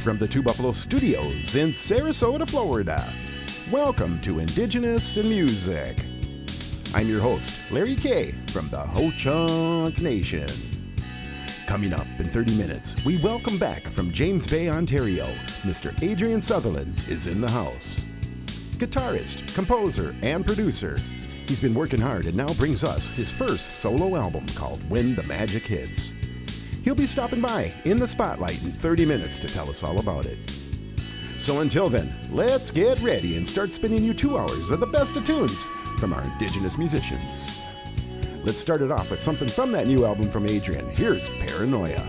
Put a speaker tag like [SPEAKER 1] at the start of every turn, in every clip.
[SPEAKER 1] from the Two Buffalo Studios in Sarasota, Florida. Welcome to Indigenous in Music. I'm your host, Larry Kay from the Ho-Chunk Nation. Coming up in 30 minutes, we welcome back from James Bay, Ontario. Mr. Adrian Sutherland is in the house. Guitarist, composer, and producer. He's been working hard and now brings us his first solo album called When the Magic Hits. He'll be stopping by in the spotlight in 30 minutes to tell us all about it. So until then, let's get ready and start spinning you 2 hours of the best of tunes from our Indigenous musicians. Let's start it off with something from that new album from Adrian. Here's Paranoia.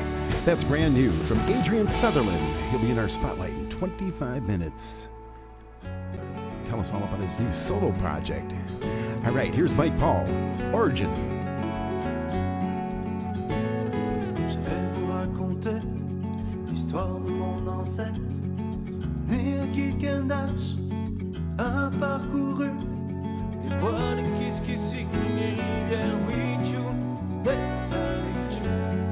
[SPEAKER 1] That's brand new from Adrian Sutherland. He'll be in our spotlight in 25 minutes. us all about his new solo project. All right, here's Mike Paul, Origin.
[SPEAKER 2] Je vais vous raconter l'histoire de mon ancêtre, né à Kikendash, a parcouru les voies de Kiskisik, les rivières Wichu, Betaichu.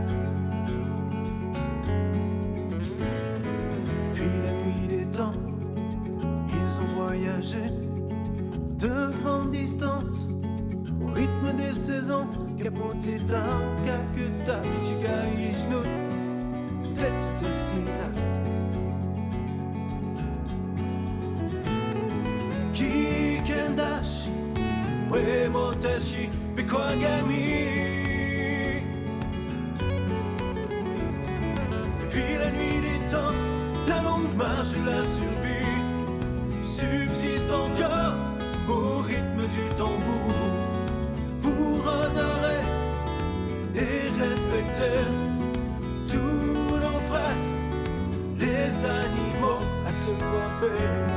[SPEAKER 2] Depuis la nuit des temps, ils ont voyagé de grandes distances au rythme des saisons. Capoteta, Kakuta, Chiga, Ishnut, Testosina. Kikendash, Uemotashi, Bikwagami. Depuis la nuit des temps, la longue marche de la survie subsiste encore au rythme du tambour pour honorer et respecter tous nos frères, les animaux à te couper.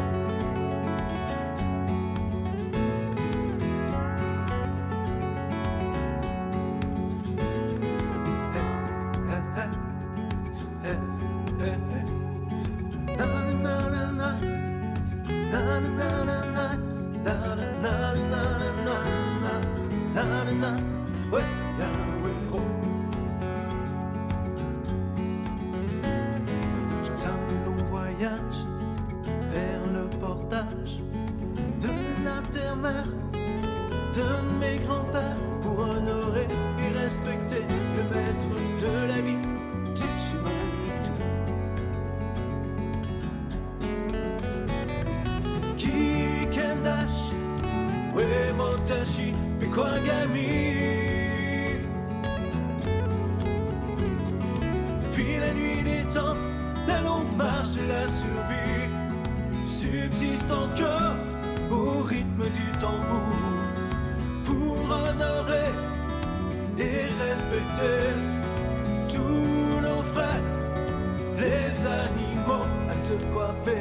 [SPEAKER 2] Puis la nuit des temps, la longue marche de la survie subsiste encore au rythme du tambour pour honorer et respecter tous nos frères, les animaux à te coiffer.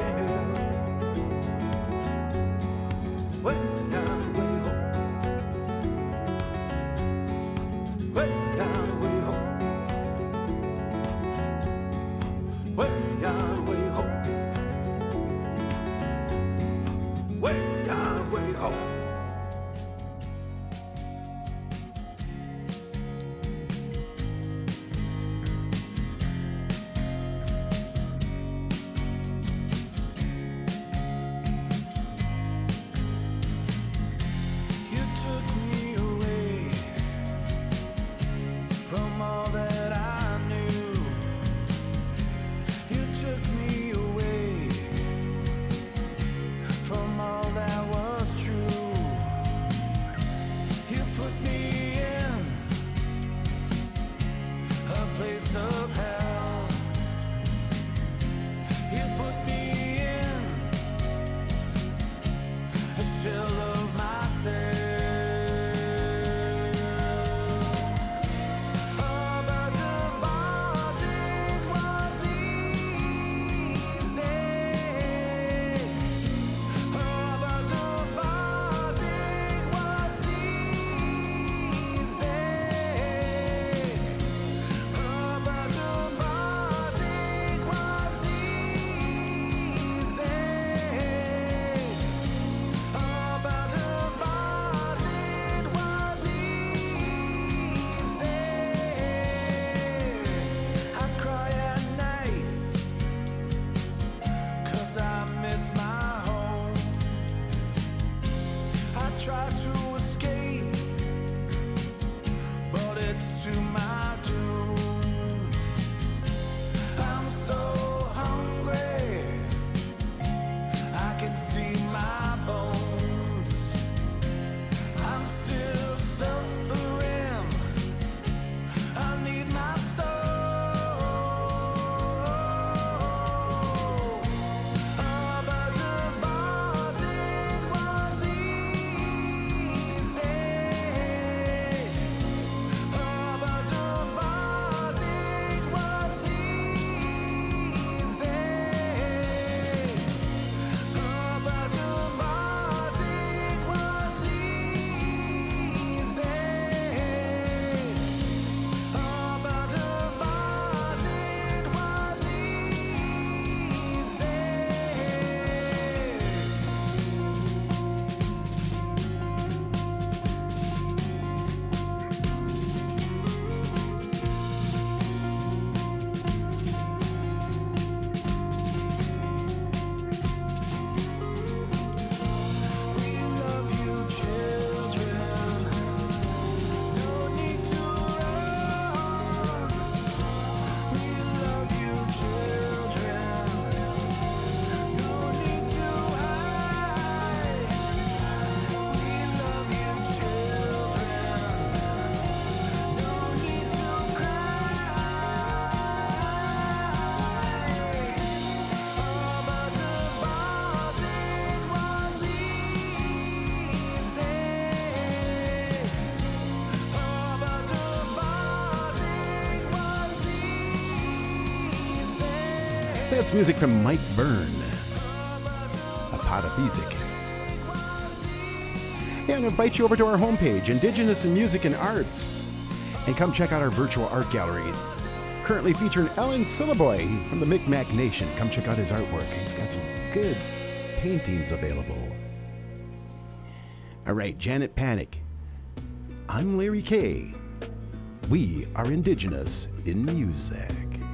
[SPEAKER 2] Ouais, yeah, ouais, oh. Ouais, yeah, ouais, oh. Ouais, yeah, ouais, oh. Ouais, yeah, ouais, oh.
[SPEAKER 1] That's music from Mike Byrne. A pot of music. And I invite you over to our homepage, Indigenous in Music and Arts, and come check out our virtual art gallery. Currently featuring Alan Syllaboy from the Micmac Nation. Come check out his artwork. He's got some good paintings available. All right, Janet Panic. I'm Larry K. We are Indigenous in Music.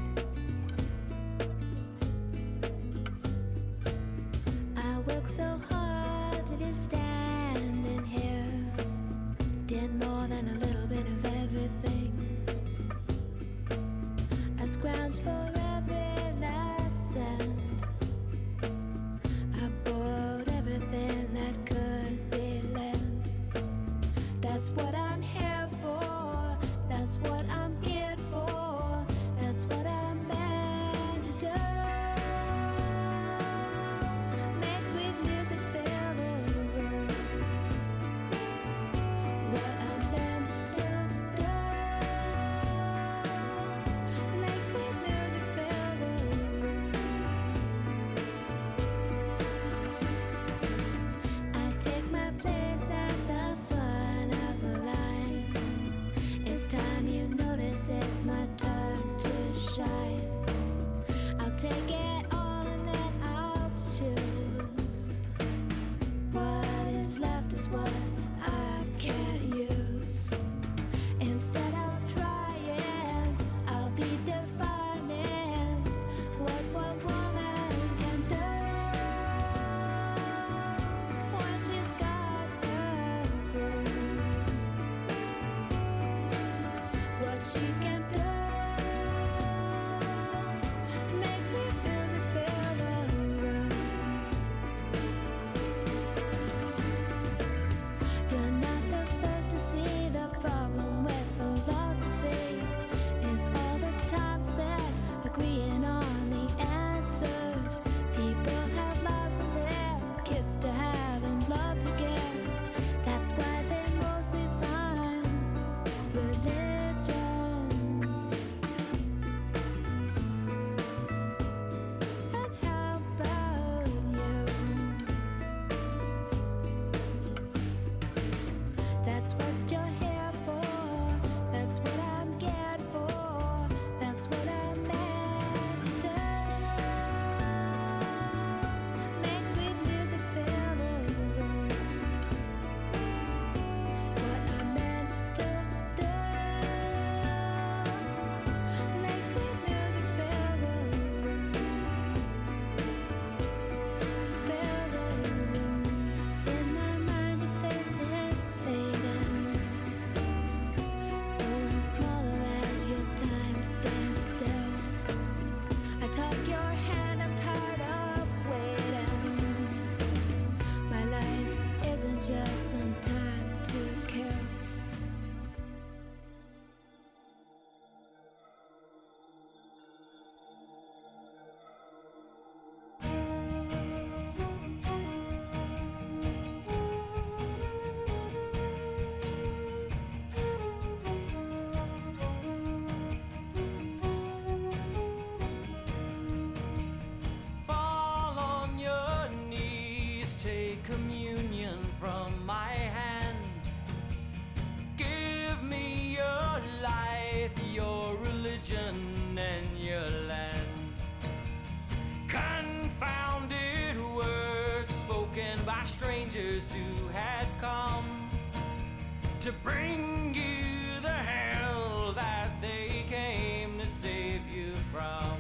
[SPEAKER 2] To bring you the hell that they came to save you from.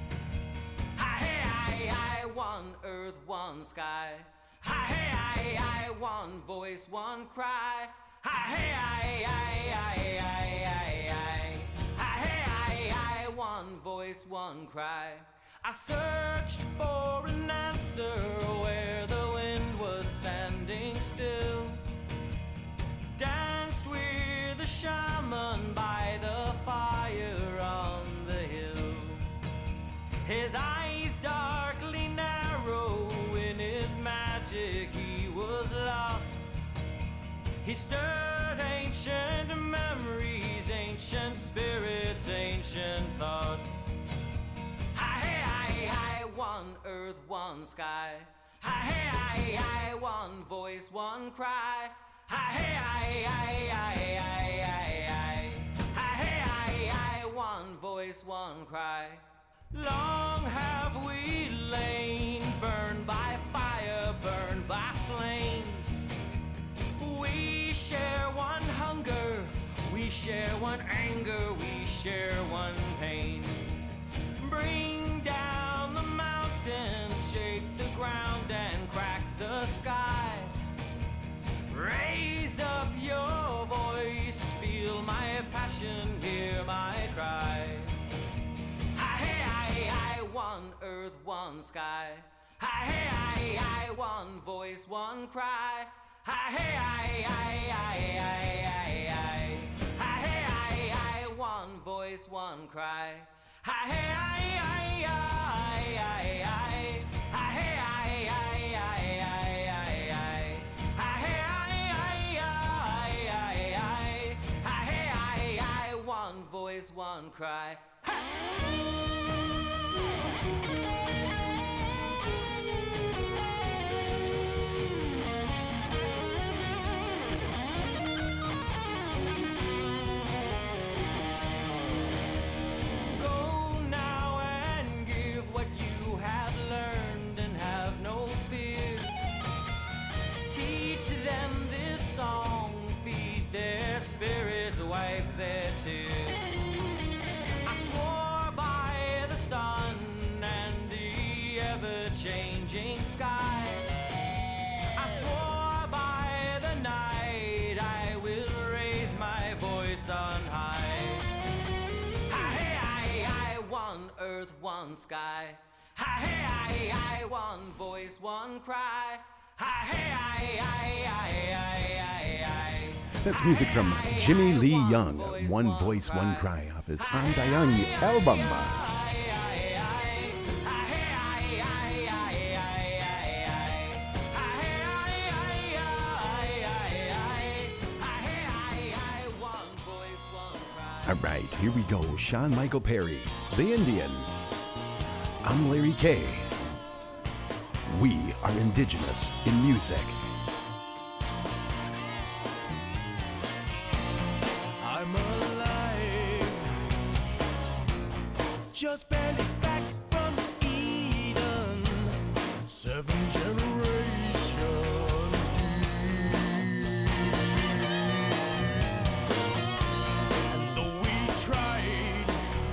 [SPEAKER 2] Hi, one earth, one sky. Hi, one voice, one cry. Hi, one voice, one cry. I searched for an answer where the wind was standing still. Danced with a shaman by the fire on the hill. His eyes darkly narrow, in his magic he was lost. He stirred ancient memories, ancient spirits, ancient thoughts. Hi,
[SPEAKER 3] one sky. Hi, hey, I, one voice, one cry. Hi, hey, I, hi, hey, I, one voice, one cry. Long have we lain, burned by fire, burned by flames. We share one hunger, we share one anger, we share one pain. Bring down the mountains, shake the ground and crack the sky. Raise up your voice, feel my passion, hear my cry. I, one earth, one sky. I, one voice, one cry. I, one voice, one cry. One voice, one cry. Spirits wipe their tears. I swore by the sun and the ever-changing sky. I swore by the night I will raise my voice on high. I, one earth, one sky. I, one voice, one cry.
[SPEAKER 1] That's music from Jimmy Lee Young, One Voice, One Cry, off his Andayang album. All right, here we go. Sean Michael Perry, The Indian. I'm Larry K. We are indigenous in music.
[SPEAKER 2] I'm alive, just barely back from Eden, 7 generations deep. And though we tried,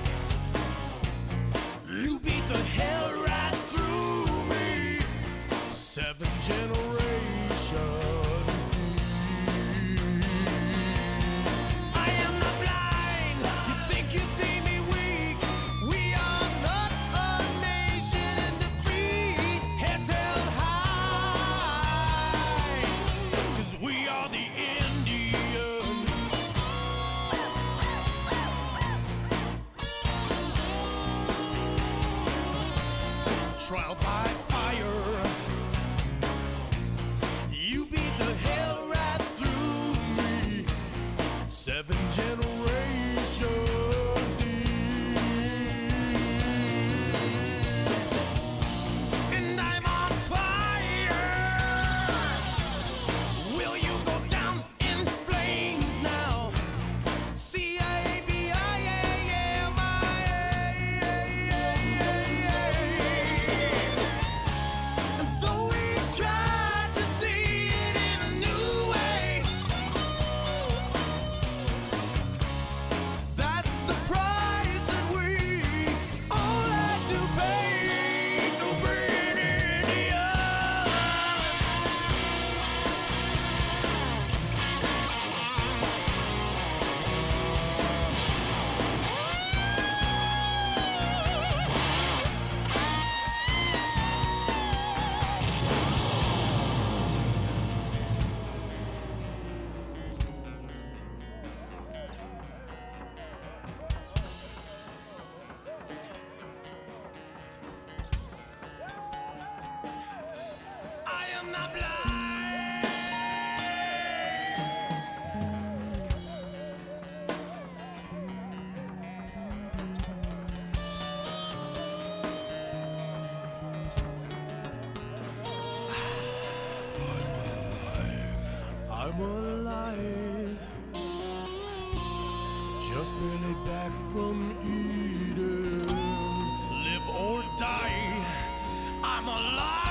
[SPEAKER 2] you beat the hell right through me, 7 generations. Trial by fire, you beat the hell right through me, 7 generations deep. And I'm on fire. Will you go down in flames now? I'm alive. Just barely back from Eden. Live or die, I'm alive.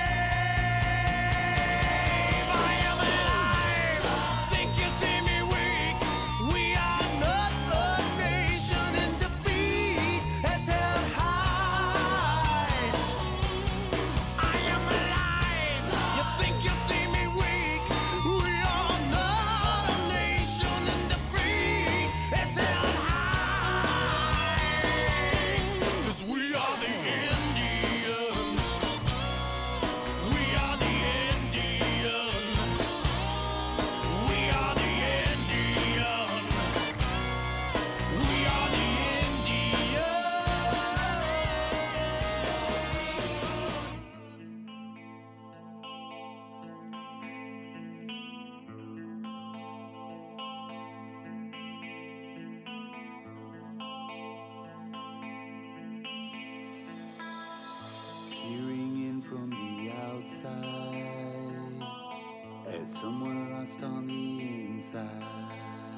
[SPEAKER 2] I am alive. Think you see me weak? We are not a nation in defeat. It's held high. I am alive. You think you see me weak? We are not a nation in defeat. It's held high. 'Cause we are the Indian. We are the Indian. We are the Indian. We are the Indian.
[SPEAKER 4] Peering in from the outside as someone lost on the inside.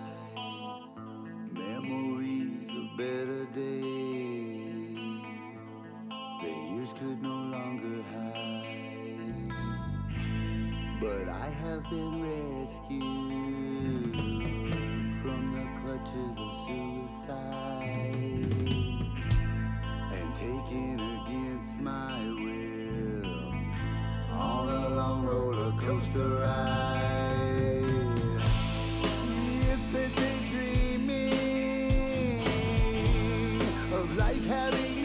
[SPEAKER 4] Memories of better days the years could no longer hide. But I have been rescued from the clutches of suicide and taken against my will on a long roller coaster ride. It's been daydreaming of life having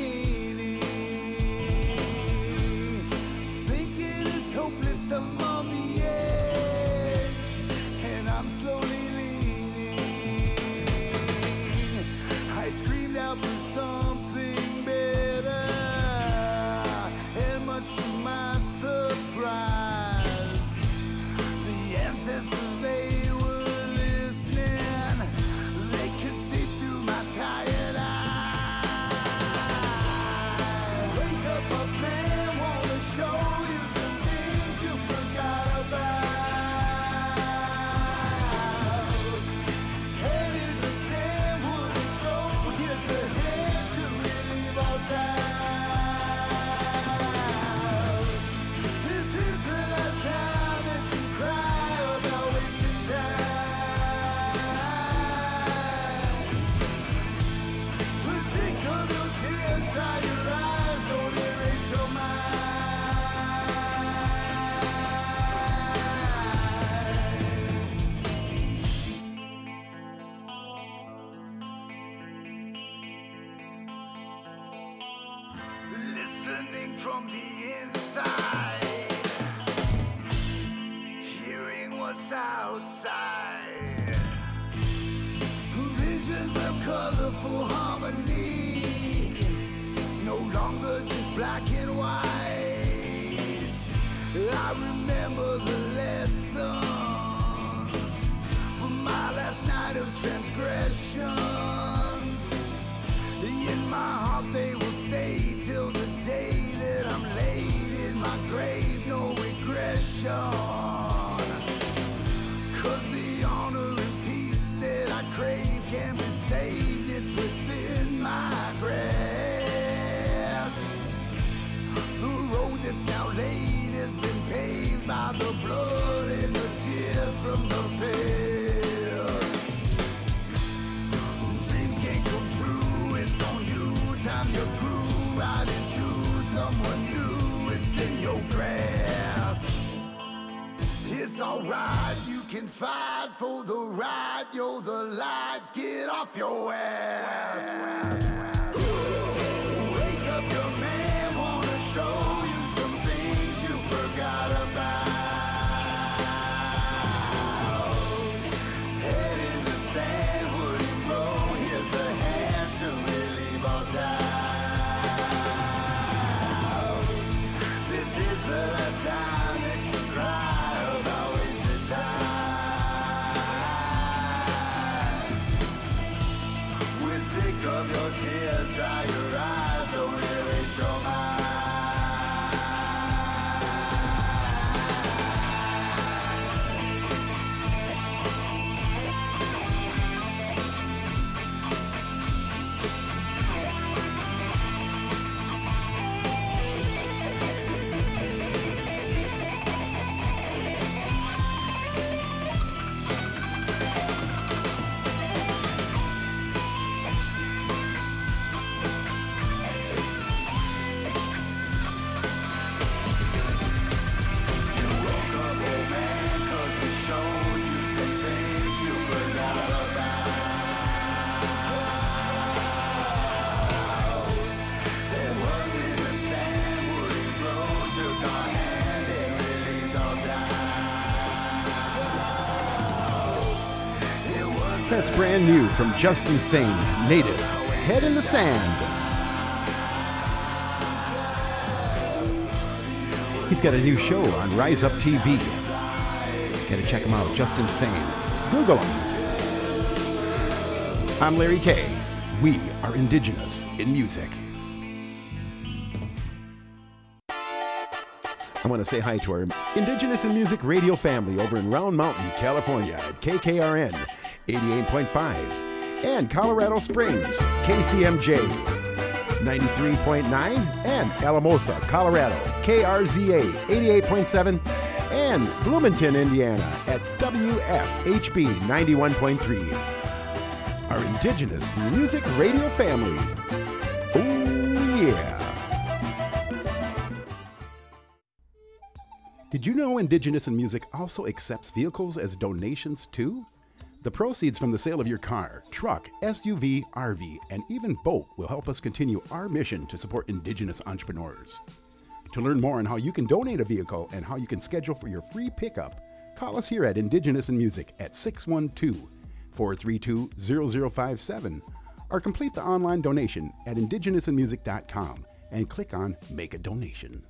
[SPEAKER 4] meaning, thinking it's hopeless I'm on the edge, and I'm slowly leaning. I screamed out for something better, and much to my surprise, the ancestors, they were listening. They could see through my tired eyes. Wake up, us man, wanna show you some things you forgot about. Head in the sand, wouldn't go. Here's the head to relieve all doubt. This is the last time that you cry about wasting time. We're sick of your tears, dry your eyes, don't erase your mind. Listening from the inside, hearing what's outside. Visions of colorful harmony, no longer just black and white. I remember the lessons from my last night of transgressions. In my heart they will stay till the day that I'm laid in my grave, no regression. 'Cause the honor and peace that I crave can be saved, it's within my grasp. The road that's now laid has been paved by the blood and the tears from the past. Dreams can't come true, it's on you. Time you grew right into someone new, it's in your grasp. It's alright, you can fight for the right, you're the light, get off your ass. Wake up, young man, wanna show you some things you forgot about. Head in the sand, wouldn't grow, here's the hand to relieve all doubt. This is the last time that you cry about wasted time. We're sick of your tears, dry your eyes, don't erase your mind.
[SPEAKER 1] That's brand new from Justin Sane, Native, Head in the Sand. He's got a new show on Rise Up TV. Gotta check him out, Justin Sane. Google him. I'm Larry Kay. We are Indigenous in Music. I want to say hi to our Indigenous in Music radio family over in Round Mountain, California at KKRN 88.5 and Colorado Springs, KCMJ 93.9 and Alamosa, Colorado, KRZA 88.7 and Bloomington, Indiana at WFHB 91.3. Our Indigenous Music radio family. Oh yeah. Did you know Indigenous in Music also accepts vehicles as donations too? The proceeds from the sale of your car, truck, SUV, RV, and even boat will help us continue our mission to support Indigenous entrepreneurs. To learn more on how you can donate a vehicle and how you can schedule for your free pickup, call us here at Indigenous in Music at 612-432-0057 or complete the online donation at indigenousinmusic.com and click on Make a Donation.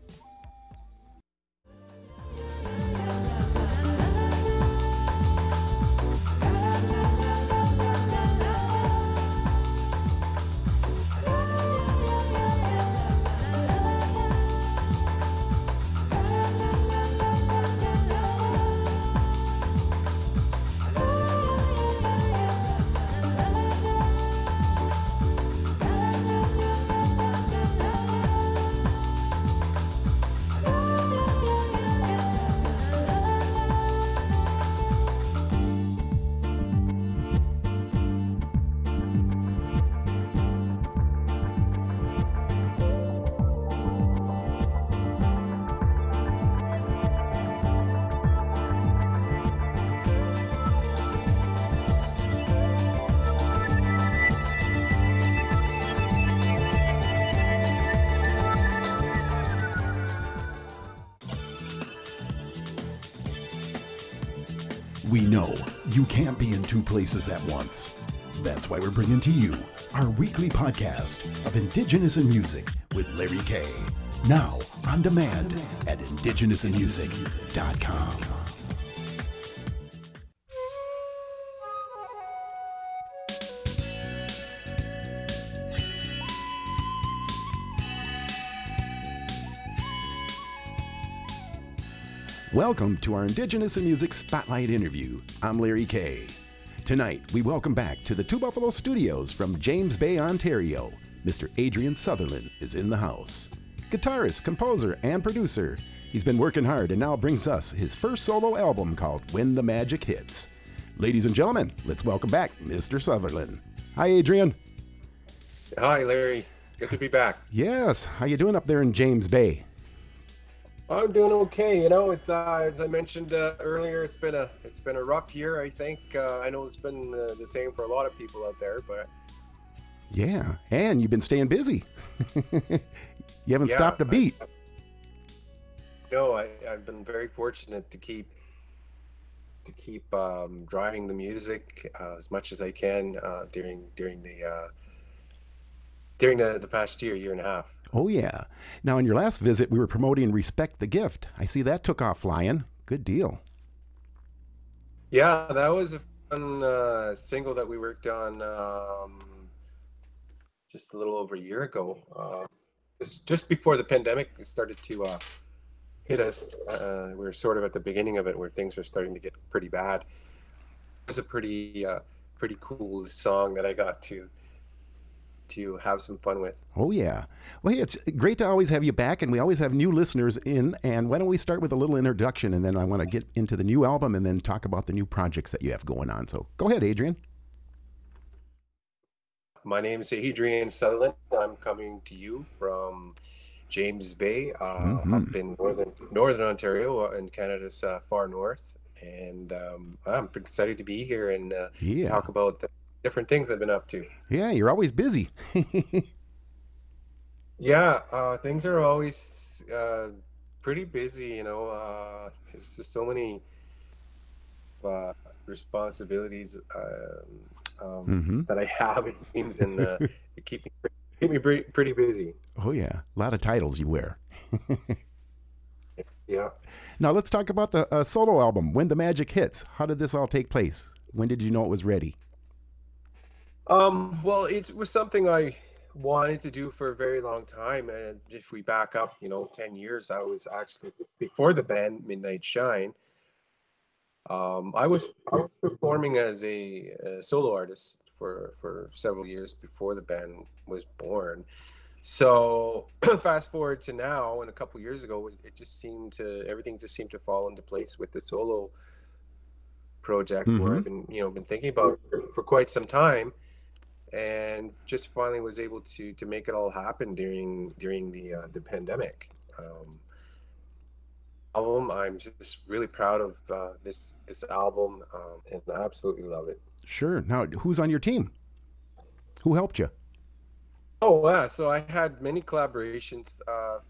[SPEAKER 1] We know you can't be in two places at once. That's why we're bringing to you our weekly podcast of Indigenous in Music with Larry Kay. Now on demand at indigenousinmusic.com. Welcome to our Indigenous in Music Spotlight interview. I'm Larry Kay. Tonight, we welcome back to the Two Buffalo Studios from James Bay, Ontario. Mr. Adrian Sutherland is in the house. Guitarist, composer, and producer. He's been working hard and now brings us his first solo album called When the Magic Hits. Ladies and gentlemen, let's welcome back Mr. Sutherland. Hi, Adrian.
[SPEAKER 5] Hi, Larry. Good to be back.
[SPEAKER 1] Yes. How you doing up there in James Bay?
[SPEAKER 5] I'm doing okay. You know, it's as I mentioned earlier, it's been a rough year. I think I know it's been the same for a lot of people out there, but
[SPEAKER 1] yeah, and you've been staying busy. You haven't stopped a beat.
[SPEAKER 5] No, I've been very fortunate to keep driving the music as much as I can during the past year and a half.
[SPEAKER 1] Oh, yeah. Now, in your last visit, we were promoting Respect the Gift. I see that took off flying. Good deal.
[SPEAKER 5] Yeah, that was a fun single that we worked on just a little over a year ago. Just before the pandemic started to hit us. We were sort of at the beginning of it where things were starting to get pretty bad. It was a pretty cool song that I got to have some fun with.
[SPEAKER 1] Oh, yeah. Well, hey, it's great to always have you back, and we always have new listeners in. And why don't we start with a little introduction, and then I want to get into the new album and then talk about the new projects that you have going on. So go ahead, Adrian.
[SPEAKER 5] My name is Adrian Sutherland. I'm coming to you from James Bay, up in northern Ontario, in Canada's far north. And I'm excited to be here and talk about the different things I've been up to.
[SPEAKER 1] Yeah, you're always busy.
[SPEAKER 5] Yeah, things are always pretty busy, you know. There's just so many responsibilities that I have, it seems, and it keep me pretty busy.
[SPEAKER 1] Oh yeah, a lot of titles you wear.
[SPEAKER 5] Yeah.
[SPEAKER 1] Now let's talk about the solo album, When the Magic Hits. How did this all take place? When did you know it was ready?
[SPEAKER 5] Well, it was something I wanted to do for a very long time, and if we back up, 10 years, I was actually before the band Midnight Shine. I was performing as a solo artist for several years before the band was born. So fast forward to now, and a couple years ago, everything just seemed to fall into place with the solo project, where I've been thinking about for quite some time, and just finally was able to make it all happen during the pandemic. Album, I'm just really proud of this album, and I absolutely love it.
[SPEAKER 1] Sure. Now, who's on your team? Who helped you?
[SPEAKER 5] Oh yeah, so I had many collaborations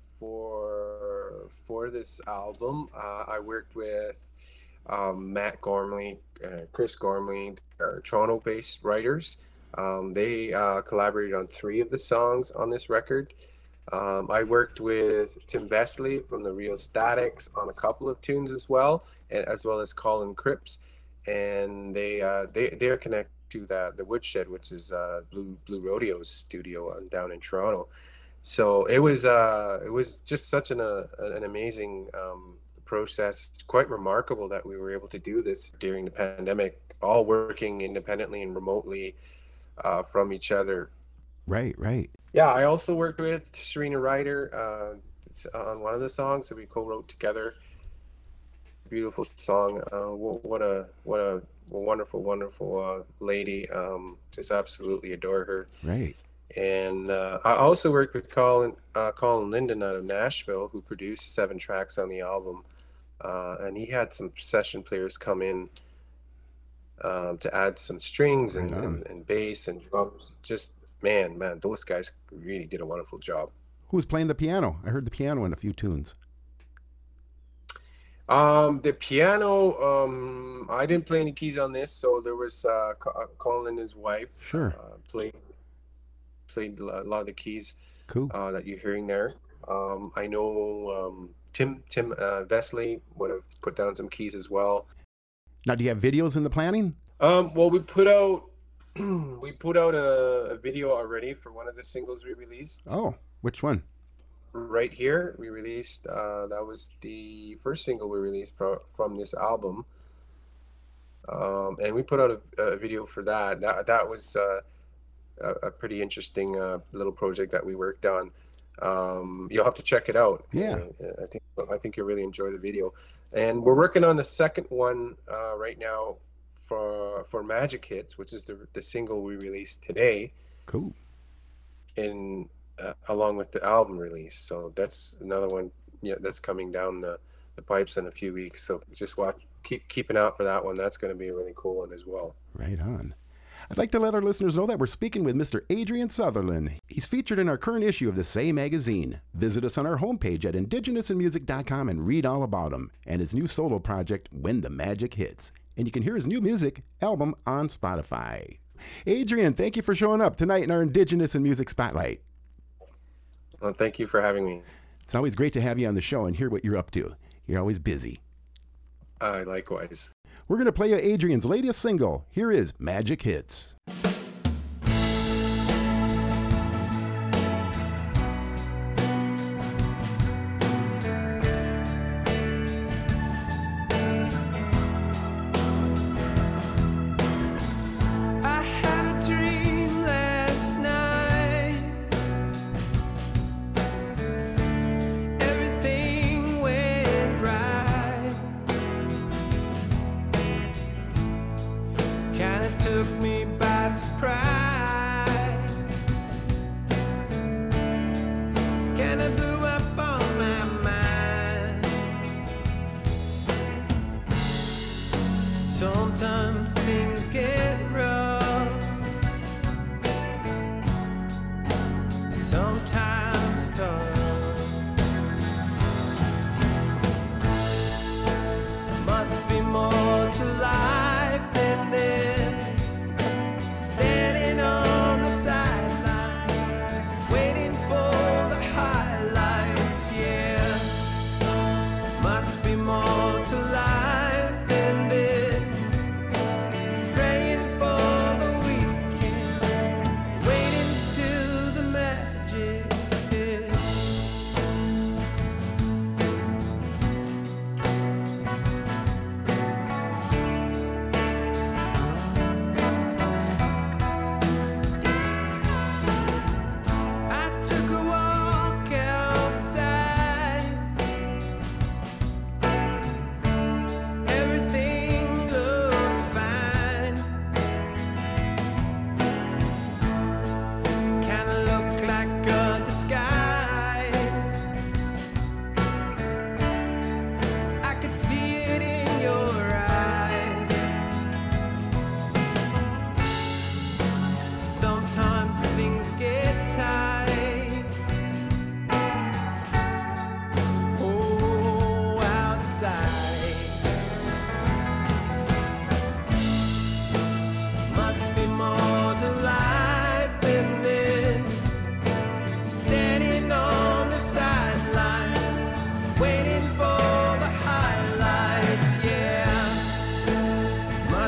[SPEAKER 5] for this album. I worked with Matt Gormley, Chris Gormley, our Toronto-based writers. They collaborated on 3 of the songs on this record. I worked with Tim Vesley from the Real Statics on a couple of tunes as well as Colin Cripps, and they are connected to the Woodshed, which is Blue Rodeo's studio down in Toronto. So it was just such an amazing process. It's quite remarkable that we were able to do this during the pandemic, all working independently and remotely from each other.
[SPEAKER 1] Right.
[SPEAKER 5] Yeah, I also worked with Serena Ryder on one of the songs that we co-wrote together. Beautiful song. What a wonderful lady. Just absolutely adore her.
[SPEAKER 1] Right.
[SPEAKER 5] And I also worked with Colin Linden out of Nashville, who produced 7 tracks on the album. And he had some session players come in to add some strings and bass and drums. Just man, those guys really did a wonderful job.
[SPEAKER 1] Who was playing the piano? I heard the piano in a few tunes.
[SPEAKER 5] The piano, I didn't play any keys on this, so there was Colin and his wife.
[SPEAKER 1] Sure.
[SPEAKER 5] Played a lot of the keys.
[SPEAKER 1] Cool.
[SPEAKER 5] That you're hearing there. I know Tim Vesley would have put down some keys as well.
[SPEAKER 1] Now, do you have videos in the planning?
[SPEAKER 5] Well, we put out a video already for one of the singles we released.
[SPEAKER 1] Oh, which one?
[SPEAKER 5] Right Here, we released. That was the first single we released from this album, and we put out a video for that. That was a pretty interesting little project that we worked on. You'll have to check it out.
[SPEAKER 1] Yeah,
[SPEAKER 5] I think you'll really enjoy the video. And we're working on the second one right now for Magic Hits, which is the single we released today. Cool. Along with the album release. So that's another one that's coming down the pipes in a few weeks. So just keep an eye out for that one. That's going to be a really cool one as well.
[SPEAKER 1] Right on. I'd like to let our listeners know that we're speaking with Mr. Adrian Sutherland. He's featured in our current issue of the Say magazine. Visit us on our homepage at indigenousinmusic.com and read all about him and his new solo project, When the Magic Hits. And you can hear his new music album on Spotify. Adrian, thank you for showing up tonight in our Indigenous in Music Spotlight.
[SPEAKER 5] Well, thank you for having me.
[SPEAKER 1] It's always great to have you on the show and hear what you're up to. You're always busy.
[SPEAKER 5] Likewise.
[SPEAKER 1] We're going to play you Adrian's latest single. Here is Magic Hits.
[SPEAKER 2] Sometimes things get rough, sometimes tough. Must be more to life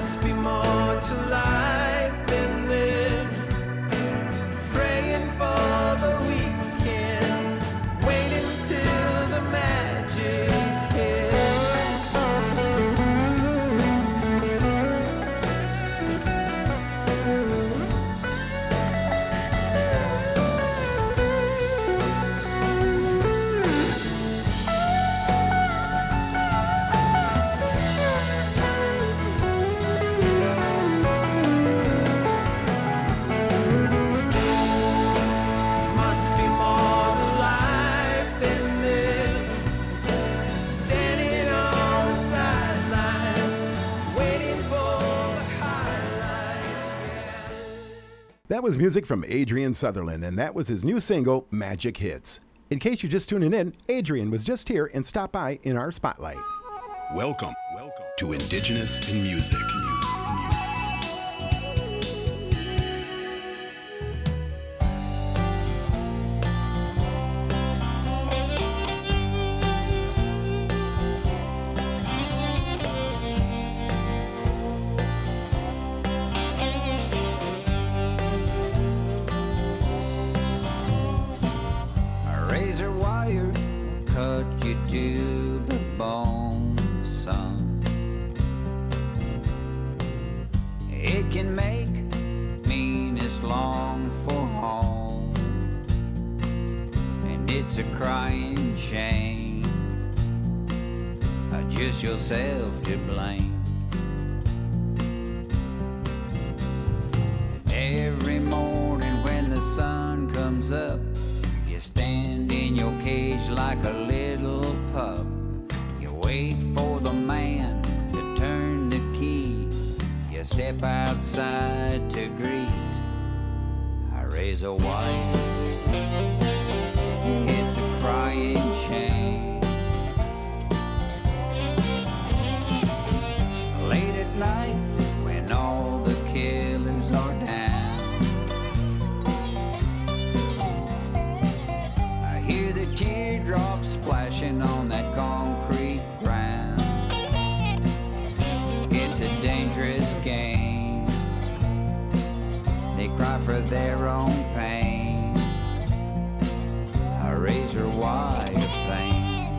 [SPEAKER 2] must be more to life than this. Praying for the weekend, waiting till the magic hits. Must be more to life than this. Standing on the sidelines, waiting for the highlights. Yeah.
[SPEAKER 1] That was music from Adrian Sutherland, and that was his new single, Magic Hits. In case you're just tuning in, Adrian was just here and stopped by in our spotlight.
[SPEAKER 6] Welcome to Indigenous in Music.
[SPEAKER 3] A razor wire cut you to the bone, son. It can make meanest long for home, and it's a crying shame. Just yourself to blame. Every morning when the sun comes up, you stand in your cage like a little pup. You wait for the man to turn the key. You step outside to greet. I raise a white. It's a crying shame. Late at night when all the killers are down, I hear the teardrops splashing on that concrete ground. It's a dangerous game. They cry for their own pain. A razor wire pain.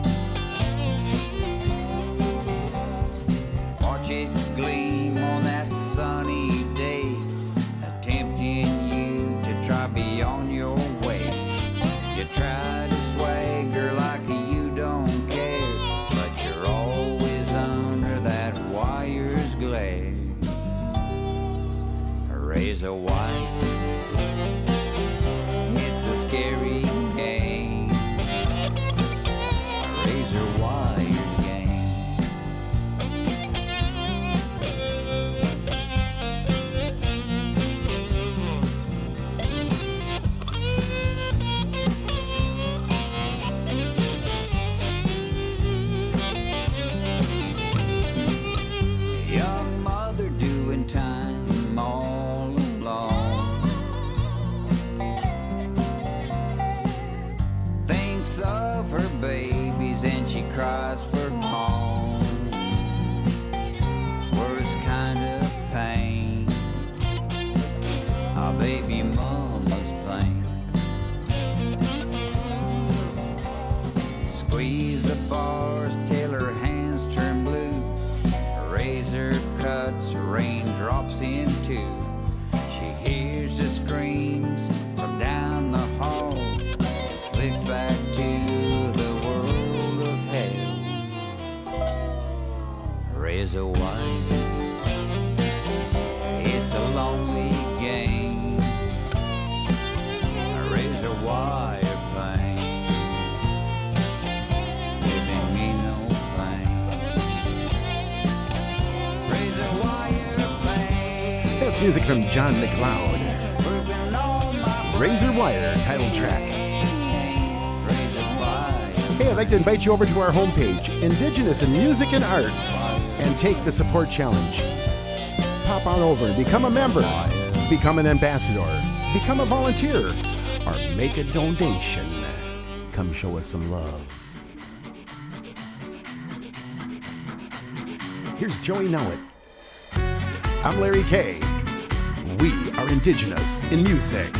[SPEAKER 3] Watch it gleam on that sunny day, tempting you to try beyond your way. You try to swagger like you don't care, but you're always under that wire's glare. A razor wire, it's a scary game. A razor wire's game. Young mother doing time all alone, thinks of her babies and she cries for home. Worst kind of pain, a baby mama's pain. Squeeze the bars till her hands turn blue. Razor cuts raindrops in two. She hears the screams from down the hall and slicks back to the world of hell. Razor wire, it's a lonely game. A razor wire pain, giving me no pain. Razor wire pain.
[SPEAKER 1] That's music from John McLeod. Razor Wire title track. Hey, I'd like to invite you over to our homepage, Indigenous in Music and Arts, and take the support challenge. Pop on over and become a member, become an ambassador, become a volunteer, or make a donation. Come show us some love. Here's Joey Nowit. I'm Larry K. We are Indigenous in Music.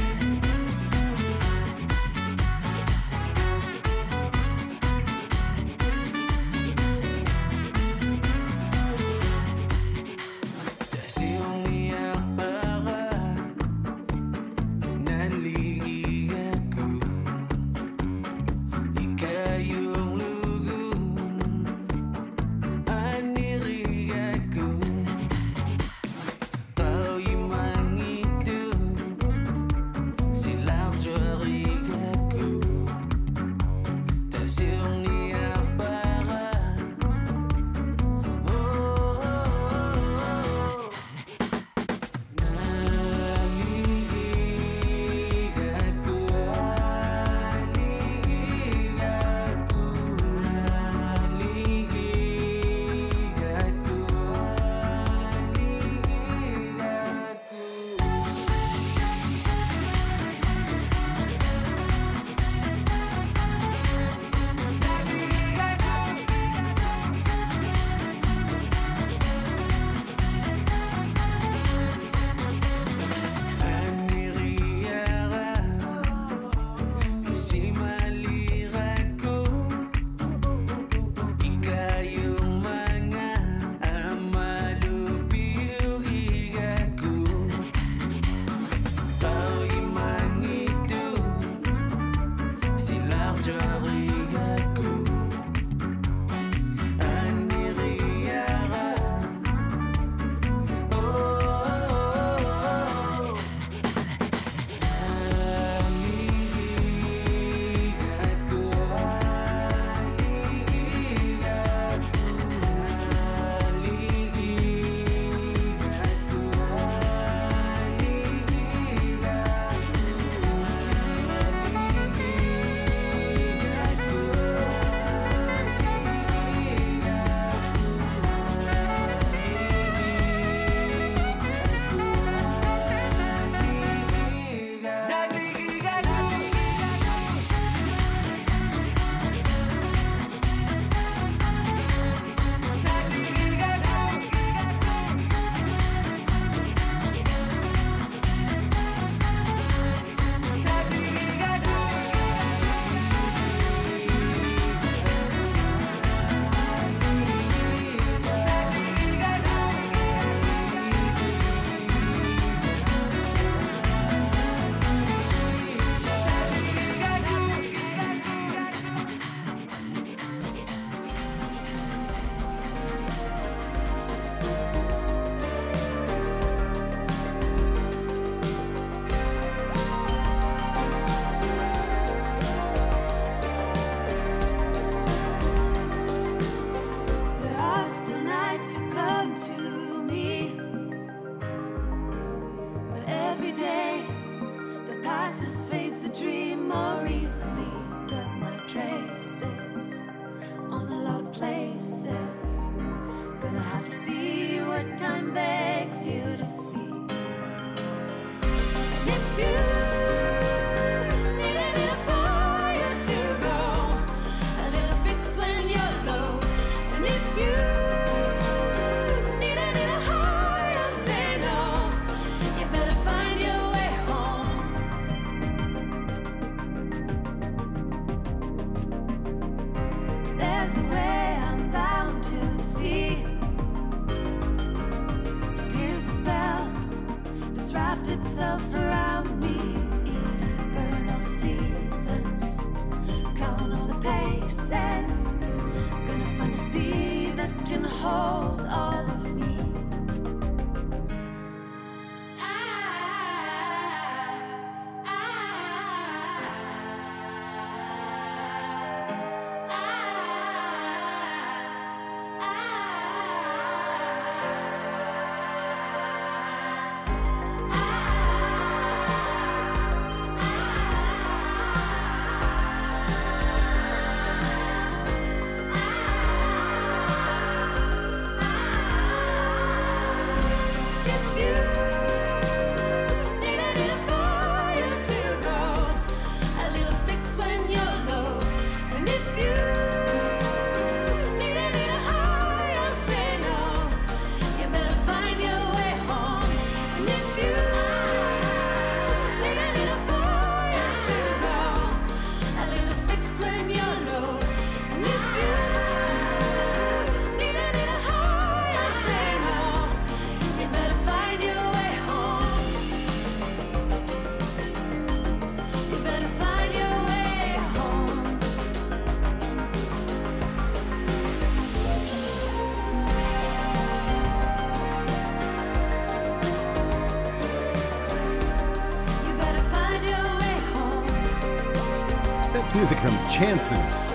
[SPEAKER 1] That's music from Chances.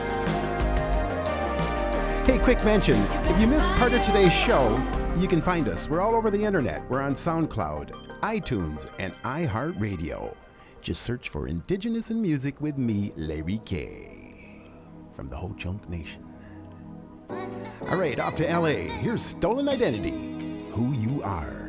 [SPEAKER 1] Hey, quick mention, if you missed part of today's show, you can find us. We're all over the internet. We're on SoundCloud, iTunes, and iHeartRadio. Just search for Indigenous in Music with me, Larry K. From the Ho Chunk Nation. All right, off to LA. Here's Stolen Identity, Who You Are.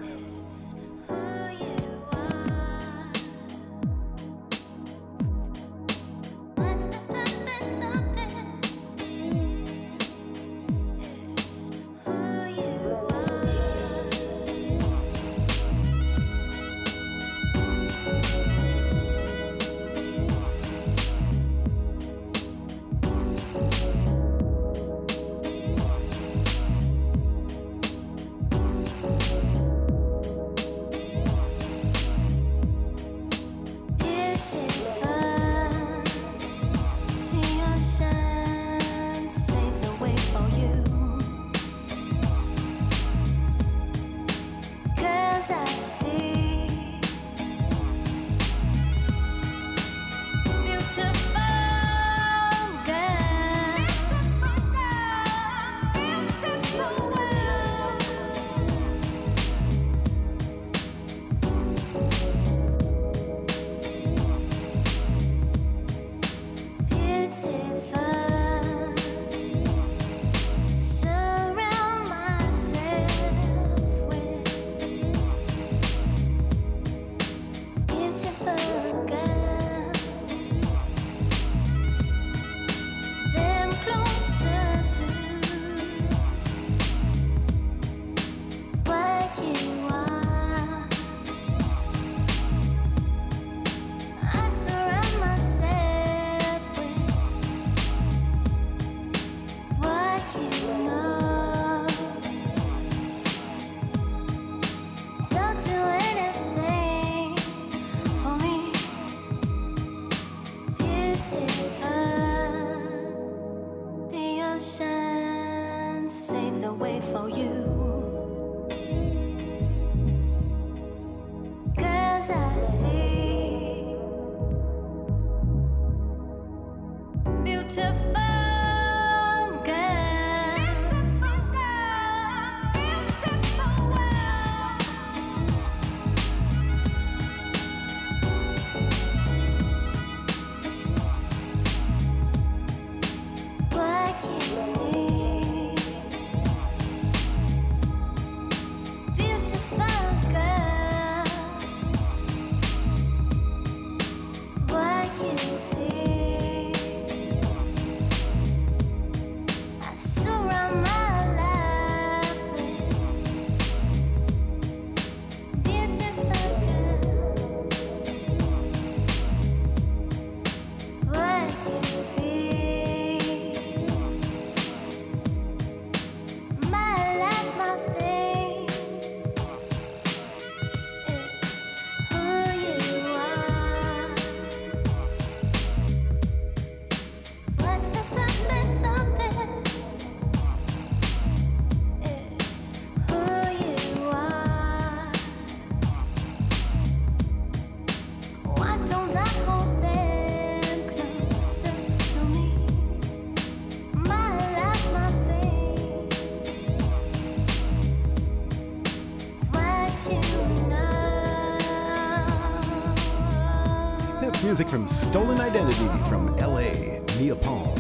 [SPEAKER 1] Music from Stolen Identity from LA, Mia Palm.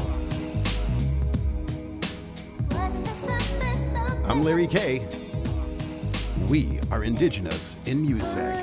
[SPEAKER 1] I'm Larry K. We are Indigenous in Music.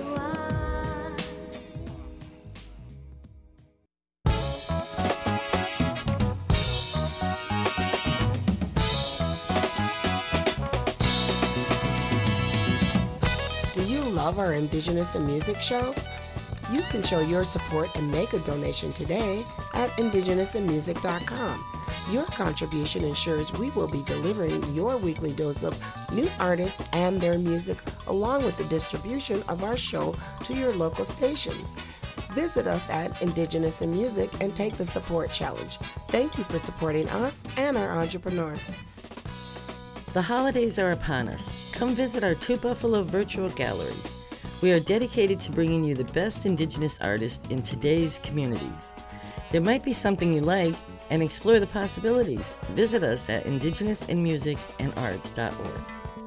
[SPEAKER 7] Do you love our Indigenous in Music show? You can show your support and make a donation today at indigenousinmusic.com. Your contribution ensures we will be delivering your weekly dose of new artists and their music, along with the distribution of our show to your local stations. Visit us at Indigenous in Music and take the support challenge. Thank you for supporting us and our entrepreneurs.
[SPEAKER 8] The holidays are upon us. Come visit our Two Buffalo virtual gallery. We are dedicated to bringing you the best Indigenous artists in today's communities. There might be something you like, and explore the possibilities. Visit us at indigenousinmusicandarts.org.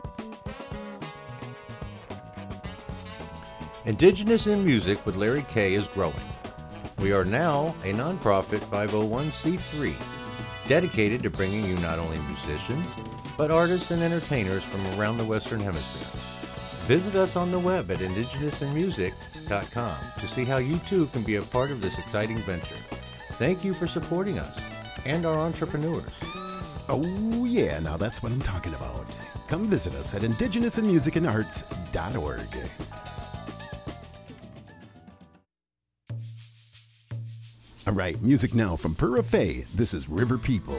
[SPEAKER 9] Indigenous in Music with Larry K. is growing. We are now a nonprofit 501c3, dedicated to bringing you not only musicians, but artists and entertainers from around the Western Hemisphere. Visit us on the web at indigenousinmusic.com to see how you too can be a part of this exciting venture. Thank you for supporting us and our entrepreneurs.
[SPEAKER 1] Oh yeah, now that's what I'm talking about. Come visit us at indigenousinmusicandarts.org. All right, music now from Pura Fé. This is River People.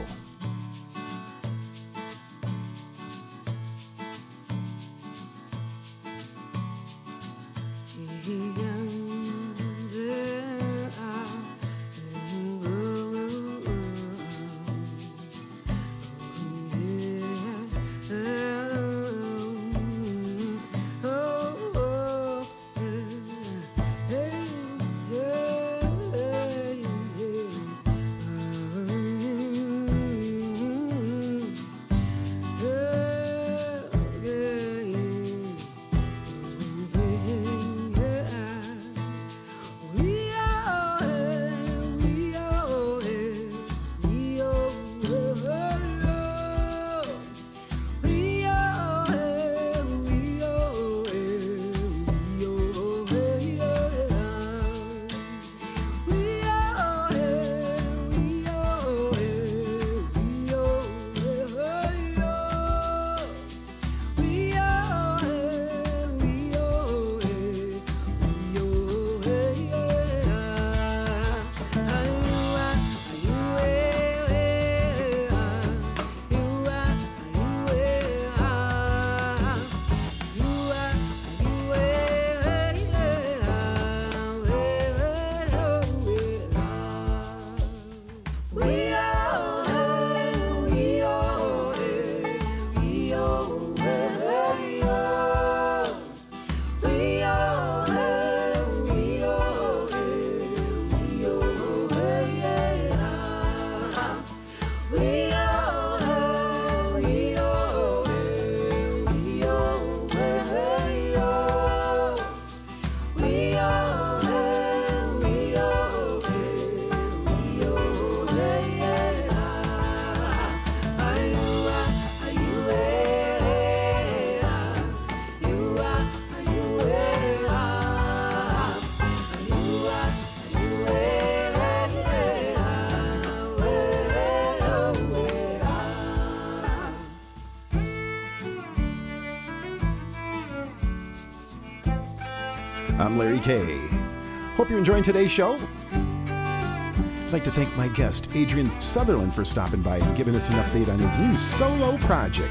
[SPEAKER 1] I'm Larry K. Hope you're enjoying today's show. I'd like to thank my guest, Adrian Sutherland, for stopping by and giving us an update on his new solo project.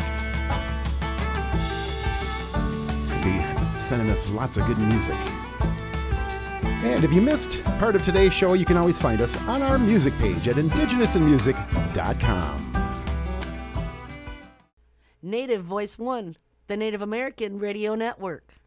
[SPEAKER 1] He's going to be sending us lots of good music. And if you missed part of today's show, you can always find us on our music page at indigenousinmusic.com.
[SPEAKER 10] Native Voice One, the Native American Radio Network.